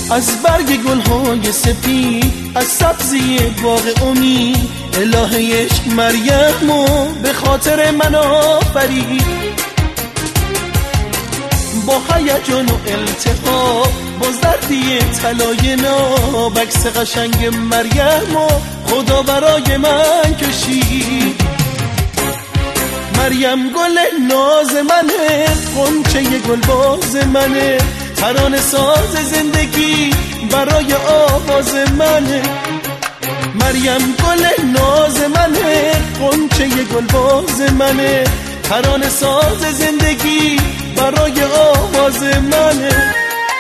از برگ گلهای سپید، از سبزی باغ امید، الهه عشق مریمو به خاطر من آفرید. با هیجان و التهاب، با زردی طلای ناب، عکس قشنگ مریمو خدا برای من کشید. مریم گل ناز منه، غنچه گلباز منه، ترانه ساز زندگی برای آواز منه. مریم گل ناز منه، غنچه گلباز منه، ترانه ساز زندگی برای آواز منه.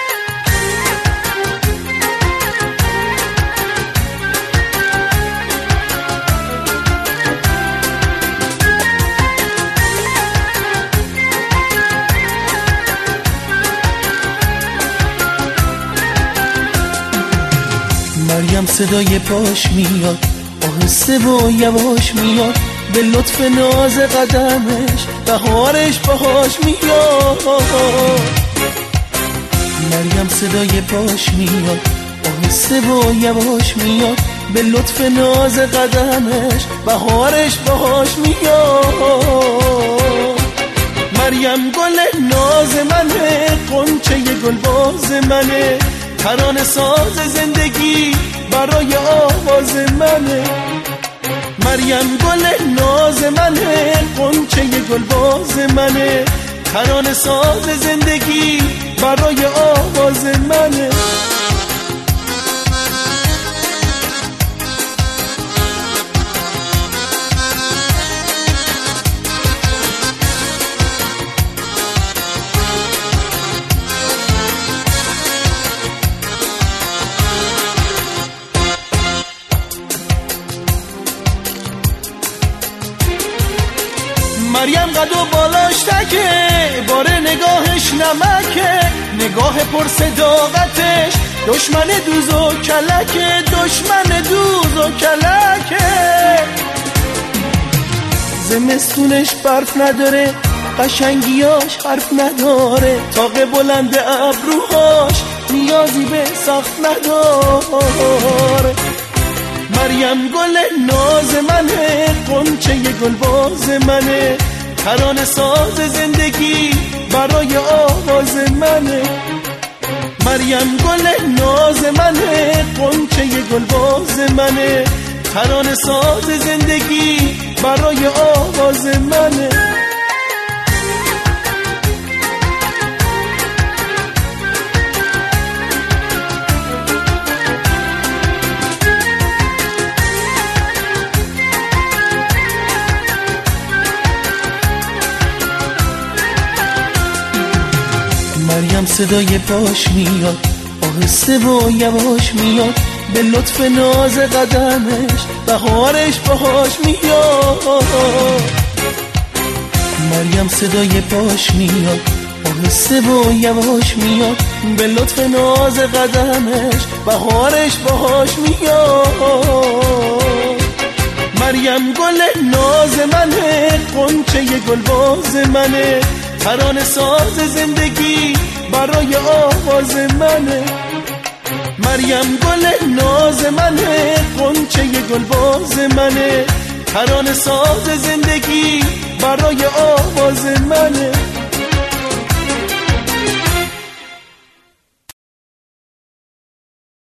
مریم صدای پاش میاد، آهسته و یواش میاد، به لطف ناز قدمش بهارش باهاش میاد. مریم صدای پاش میاد، آهسته و یواش میاد، به لطف ناز قدمش بهارش باهاش میاد. مریم گل ناز منه، غنچه گلباز منه، ترانه ساز زندگی برای آواز منه. مریم گل ناز منه، غنچه گلباز منه، ترانه ساز زندگی برای آواز منه. مریم قد و بالاش تکه، باره نگاهش نمکه، نگاه پر صداقتش دشمن دوز و کلکه، دشمن دوز و کلکه. زمستونش برف نداره، قشنگیاش حرف نداره، تاق بلند ابروهاش نیازی به سخت نداره. مریم گل ناز منه، غنچه گلباز منه، ترانه ساز زندگی برای آواز منه. مریم گل ناز منه، غنچه گلباز منه، ترانه ساز زندگی برای آواز منه. مریم صدای پاش میاد، آهسته و یواش میاد، به لطف ناز قدمش بهارش باهاش میاد. مریم صدای پاش میاد، آهسته و یواش میاد، به لطف ناز قدمش بهارش باهاش میاد. مریم گل ناز منه، غنچه گلباز منه، ترانه ساز زندگی برای آواز منه. مریم گل ناز منه، غنچه گلباز منه، ترانه ساز زندگی برای آواز منه.